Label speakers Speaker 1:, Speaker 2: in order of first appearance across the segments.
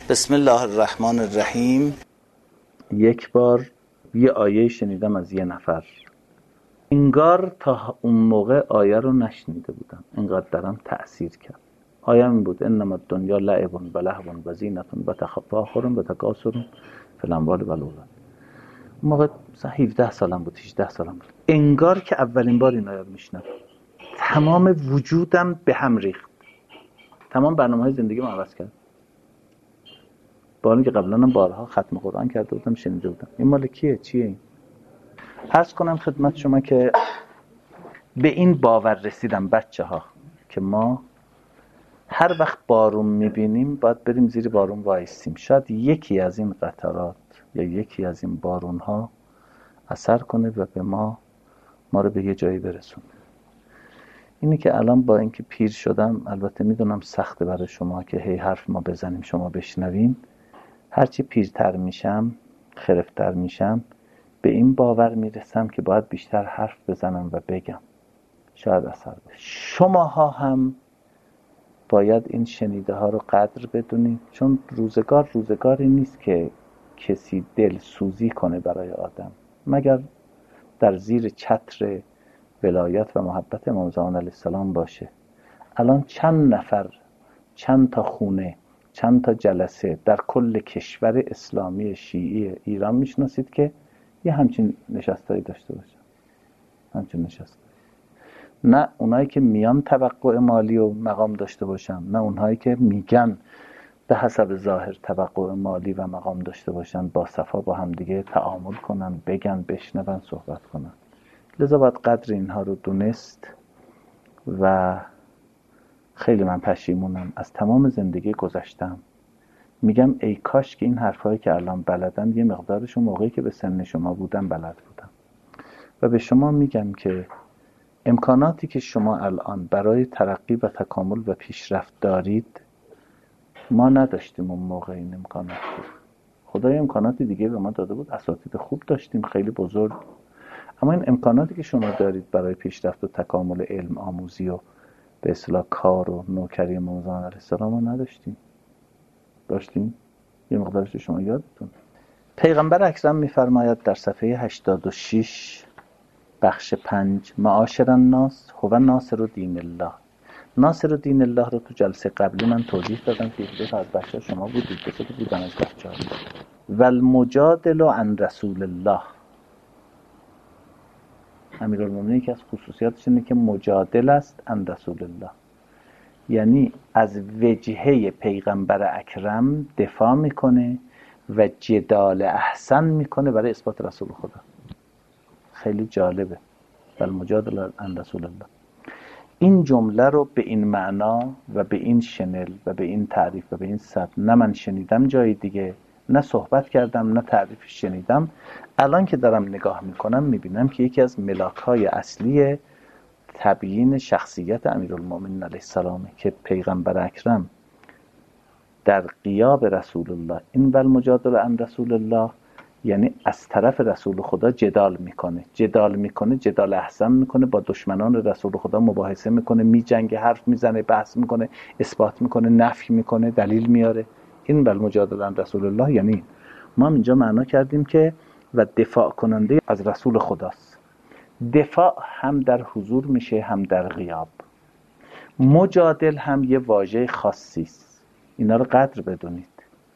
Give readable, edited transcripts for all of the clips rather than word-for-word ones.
Speaker 1: بسم الله الرحمن الرحیم. یک بار یه آیه شنیدم از یه نفر، انگار تا اون موقع آیه رو نشنیده بودم، انقدر درم تأثیر کرد. آیه این بود: انما الدنیا لعب و لهو و زینة و تفاخر و تکاثر فی الاموال و الاولاد. اون موقع مثلا 17 سالم بود، 18 سالم بود. انگار که اولین بار این آیه رو میشنیدم، تمام وجودم به هم ریخت، تمام برنامه‌های زندگیمو عوض کرد. با اینکه قبلا هم بارها ختم قرآن کرده بودم، شنیده بودم. این مال کیه؟ چیه این؟ عرض کنم خدمت شما که به این باور رسیدم بچه ها که ما هر وقت بارون میبینیم باید بریم زیر بارون وایسیم. شاید یکی از این قطرات یا یکی از این بارون ها اثر کنه و به ما رو به یه جایی برسونه. اینی که الان با اینکه پیر شدم، البته میدونم سخته برای شما که هی حرف ما بزنیم شما بشنوین، هرچی پیرتر میشم، خرفتر میشم، به این باور میرسم که باید بیشتر حرف بزنم و بگم، شاید اثر بشه. شماها هم باید این شنیده ها رو قدر بدونید، چون روزگاری نیست که کسی دل سوزی کنه برای آدم مگر در زیر چتر ولایت و محبت امام زمان علیه السلام باشه. الان چند نفر، چند تا خونه، چند تا جلسه در کل کشور اسلامی شیعی ایران میشناسید که یه همچین نشستایی داشته باشن؟ همچین نشست. نه اونایی که میان توقع مالی و مقام داشته باشن، نه اونایی که میگن به حسب ظاهر توقع مالی و مقام داشته باشن، با صفا با هم دیگه تعامل کنن، بگن، بشنون، صحبت کنن. لذا باید قدر اینها رو دونست و خیلی من پشیمونم از تمام زندگی گذشتم. میگم ای کاش که این حرفایی که الان بلدم یه مقدارشو موقعی که به سن شما بودم بلد بودم. و به شما میگم که امکاناتی که شما الان برای ترقی و تکامل و پیشرفت دارید ما نداشتیم اون موقع. این امکانات بود، خدای امکاناتی دیگه به ما داده بود، اساتید خوب داشتیم خیلی بزرگ، اما این امکاناتی که شما دارید برای پیشرفت و تکامل علم آموزی و به اصطلاح کار و نوکری امام زمان علیه السلام ما نداشتیم. داشتیم یه مقدارش شما یادتون. پیغمبر اکرم میفرماید در صفحه 86 بخش 5: معاشر الناس هو ناصر دین الله. ناصر دین الله رو تو جلسه قبلی من توضیح دادم که دو تا از بچه شما بودید، دو تا بودن از بچه ها. و المجادل عن رسول الله. امیرالمومنین که از خصوصیاتش اینه که مجادل است عن رسول الله، یعنی از وجهه پیغمبر اکرم دفاع میکنه و جدال احسن میکنه برای اثبات رسول خدا. خیلی جالبه. والمجادل عن رسول الله. این جمله رو به این معنا و به این شنل و به این تعریف و به این سبک نه من شنیدم جای دیگه، نه صحبت کردم، نه تعریفش شنیدم. الان که دارم نگاه میکنم میبینم که یکی از ملاک‌های اصلی تبیین شخصیت امیرالمومنین علیه السلام که پیغمبر اکرم در غیاب رسول الله، این والمجادل عن رسول الله، یعنی از طرف رسول خدا جدال میکنه، جدال احسن میکنه، با دشمنان رسول خدا مباحثه میکنه، میجنگه، حرف میزنه، بحث میکنه، اثبات میکنه، نفی میکنه، دلیل میاره. این والمجادل عن رسول الله یعنی ما اینجا معنا کردیم که و دفاع کننده از رسول خداست. دفاع هم در حضور میشه هم در غیاب. مجادل هم یه واژه خاصی است، اینا رو قدر بدونید.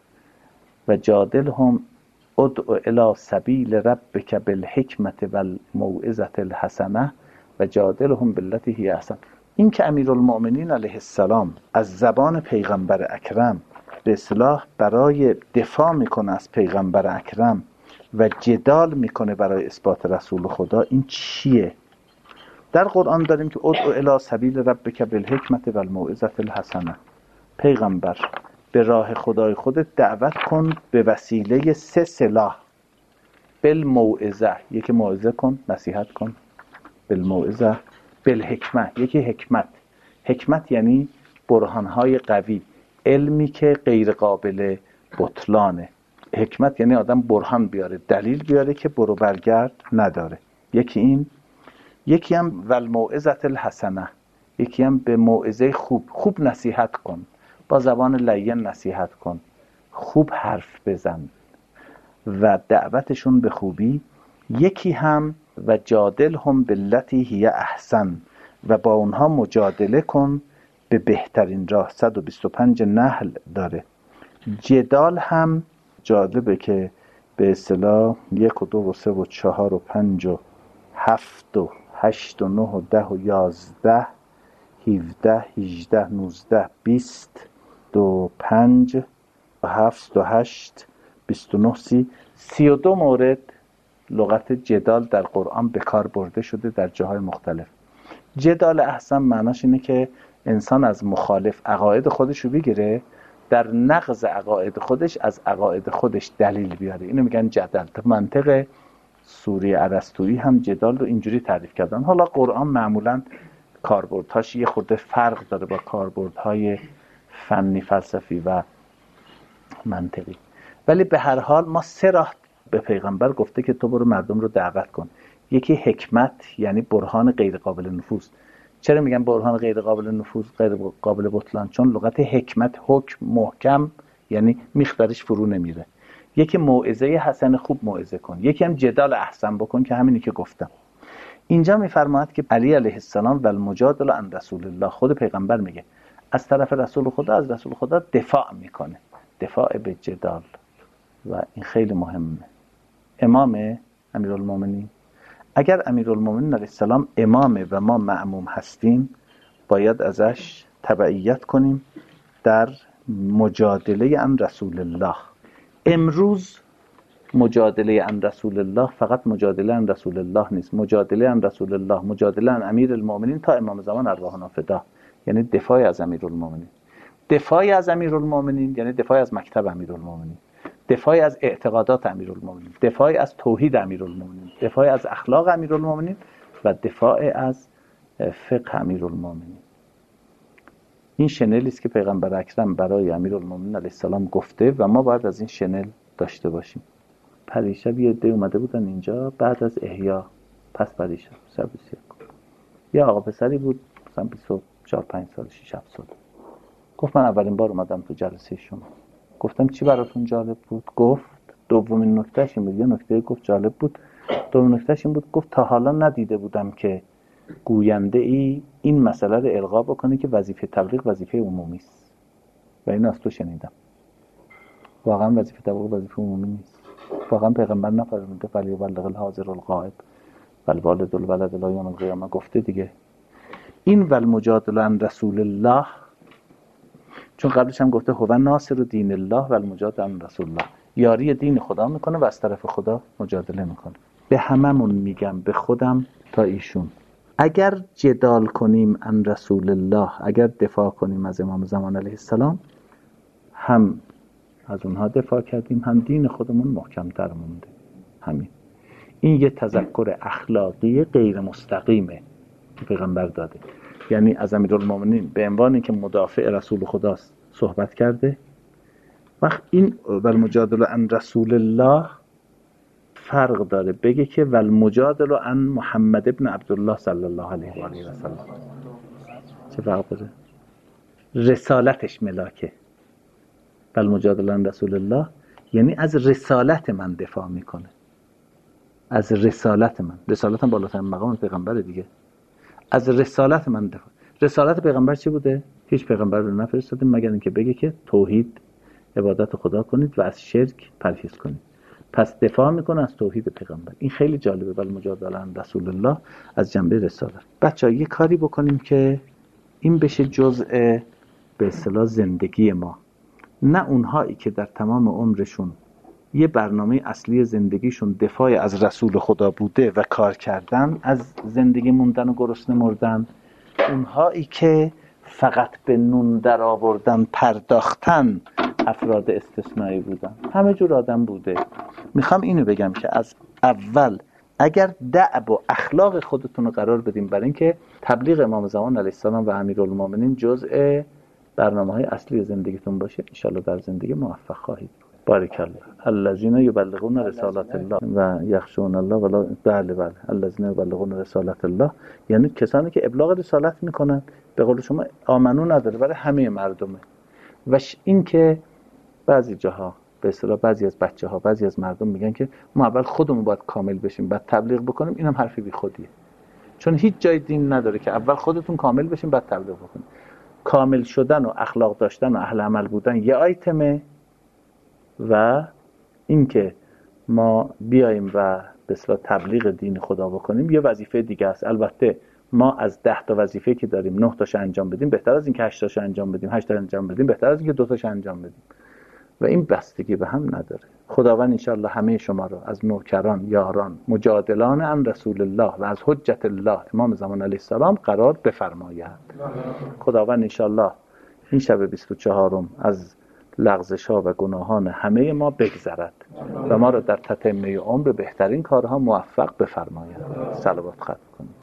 Speaker 1: و جادل هم ادعو الی سبیل ربک بالحکمت والموعظة الحسنه و جادلهم بالتی هی احسن. این که امیرالمؤمنین علیه السلام از زبان پیغمبر اکرم به اصطلاح برای دفاع میکنه از پیغمبر اکرم و جدال میکنه برای اثبات رسول خدا، این چیه؟ در قرآن داریم که ادعو الی سبیل ربک بالحکمت والموعظة الحسنه. پیغمبر به راه خدای خودت دعوت کن به وسیله 3 سلاح. بالموعظه، یکی موعظه کن، نصیحت کن. بالموعظه، بالحکمه، یکی حکمت یعنی برهانهای قوی، علمی که غیر قابل بطلانه. حکمت یعنی آدم برهان بیاره، دلیل بیاره که برو برگرد نداره. یکی این. یکی هم والموعظة الحسنه، یکی هم به موعظه خوب نصیحت کن، با زبان لین نصیحت کن، خوب حرف بزن و دعوتشون به خوبی. یکی هم و جادل هم بالتی هی احسن، و با اونها مجادله کن به بهترین راه. 125 نحل داره. جدال هم جالبه که به اصطلاح 1 و 2 و 3 و 4 و 5 و 7 و 8 و 9 و 10 و 11 17 18 19 20 و 5 و 7 و 8 29 32 مورد لغت جدال در قرآن به کار برده شده در جاهای مختلف. جدال احسن معناش اینه که انسان از مخالف عقاید خودش رو بگیره، در نقض عقاید خودش از عقاید خودش دلیل بیاره. اینو میگن جدل. در منطق سوره ارسطویی هم جدال رو اینجوری تعریف کردن. حالا قرآن معمولاً کاربردهاش یه خورده فرق داره با کاربردهای فنی، فلسفی و منطقی، ولی به هر حال ما 3 راه به پیغمبر گفته که تو برو مردم رو دعوت کن. یکی حکمت، یعنی برهان غیر قابل نفوذ. چرا میگم برهان غیر قابل نفوذ، غیر قابل بطلان؟ چون لغت حکمت حکم محکم، یعنی میخ درش فرو نمیره. یکی موعظه حسن، خوب موعظه کن. یکی هم جدال احسن بکن که همینی که گفتم. اینجا میفرماید که علی علیه السلام و المجادل عن رسول الله، خود پیغمبر میگه از طرف رسول خدا، از رسول خدا دفاع میکنه، دفاع به جدال، و این خیلی مهمه. امام امیرالمومنین، اگر امیرالمومنین علیه السلام امامه و ما مأموم هستیم، باید ازش تبعیت کنیم در مجادله عن رسول الله. امروز مجادله عن رسول الله فقط مجادله عن رسول الله نیست، مجادله عن رسول الله، مجادله عن امیرالمومنین تا امام زمان ارواحنا فدا، یعنی دفاع از امیرالمومنین. دفاع از امیرالمومنین یعنی دفاع از مکتب امیرالمومنین، دفاع از اعتقادات امیرالمومنین، دفاع از توحید امیرالمومنین، دفاع از اخلاق امیرالمومنین و دفاع از فقه امیرالمومنین. این شنلی است که پیغمبر اکرم برای امیرالمومنین علیه السلام گفته و ما باید از این شنل داشته باشیم. پریشب یه عده اومده بودن اینجا بعد از احیا، پس پریشب یه آقا پسری بود مثلا 24-25 سال 6-7 سال، گفت من اولین بار اومدم تو جلسه شما. گفتم چی براتون جالب بود؟ گفت دومین نکتهش این بود. یه نکته گفت جالب بود. دومین نکتهش این بود، گفت تا حالا ندیده بودم که گوینده ای این مسئله رو القا بکنه که وظیفه تبلیغ وظیفه عمومی است و این از تو شنیدم. واقعا وظیفه تبلیغ وظیفه عمومی نیست. واقعا پیغمبر نفرموده فلیبلغ الحاضر الغائب والوالد الولد الی یوم القیامه گفته دیگه. این والمجادله عن رسول الله، چون قبلش هم گفته هو ناصر دین الله والمجادله عن رسول الله، یاری دین خدا میکنه و از طرف خدا مجادله میکنه. به هممون میگم، به خودم تا ایشون، اگر جدال کنیم عن رسول الله، اگر دفاع کنیم از امام زمان علیه السلام، هم از اونها دفاع کردیم، هم دین خودمون محکم‌تر مونده. همین. این یه تذکر اخلاقی غیر مستقیمه که پیغمبر داده. یعنی از امیرالمومنین به عنوانی که مدافع رسول خداست صحبت کرده. وقت این والمجادله عن رسول الله فرق داره بگه که والمجادله عن محمد ابن عبدالله صلی الله علیه و آله و سلم. چه فرق داره؟ رسالتش ملاکه. والمجادله عن رسول الله یعنی از رسالت من دفاع میکنه، از رسالت من. رسالت هم بالاترین مقام پیغمبر دیگه. از رسالت من دفاع. رسالت پیغمبر چی بوده؟ هیچ پیغمبر رو نفرستاده مگر اینکه بگه که توحید عبادت خدا کنید و از شرک پرهیز کنید. پس دفاع میکنه از توحید پیغمبر. این خیلی جالبه. والمجادله عن رسول الله از جنبه رسالت. بچه‌ها یه کاری بکنیم که این بشه جزء به اصطلاح زندگی ما. نه اونهایی که در تمام عمرشون یه برنامه اصلی زندگیشون دفاع از رسول خدا بوده و کار کردن، از زندگی موندن و گرسنه مردن. اونهایی که فقط به نون در آوردن پرداختن افراد استثنایی بودن. همه جور آدم بوده. میخوام اینو بگم که از اول اگر دأب و اخلاق خودتون رو قرار بدیم برای اینکه تبلیغ امام زمان علیه السلام و امیرالمومنین جزء برنامه‌های اصلی زندگیتون باشه، ان شاءالله در زندگی موفق خواهید. بارک الله. الذين يبلغون رسالات الله و یخشون الله ولا بله الذين يبلغون رسالات الله، یعنی کسانی که ابلاغ رسالت میکنن. به قول شما آمنو نداره، برای همه مردمه. و این که بعضی جاها به اصطلاح بعضی از بچه‌ها، بعضی از مردم میگن که ما اول خودمون باید کامل بشیم بعد تبلیغ بکنیم. اینم حرف بیخودیه، چون هیچ جای دین نداره که اول خودتون کامل بشین بعد تبلیغ بکنید. کامل شدن و اخلاق داشتن و اهل عمل بودن یه آیتمه و اینکه ما بیایم و به اصطلاح تبلیغ دین خدا بکنیم یه وظیفه دیگه است. البته ما از 10 تا وظیفه که داریم 9 تاشو انجام بدیم بهتر از اینکه 8 تاشو انجام بدیم، 8 تا انجام بدیم بهتر از اینکه 2 تاشو انجام بدیم و این بستگی به هم نداره. خداوند انشاءالله همه شما رو از نوکران، یاران، مجادلان عن رسول الله و از حجت الله امام زمان علیه السلام قرار بفرماید. خداوند انشاءالله این شب 24 از لغزش‌ها و گناهان همه ما بگذرد و ما رو در تتمه عمر بهترین کارها موفق بفرماید. صلوات ختم کنید.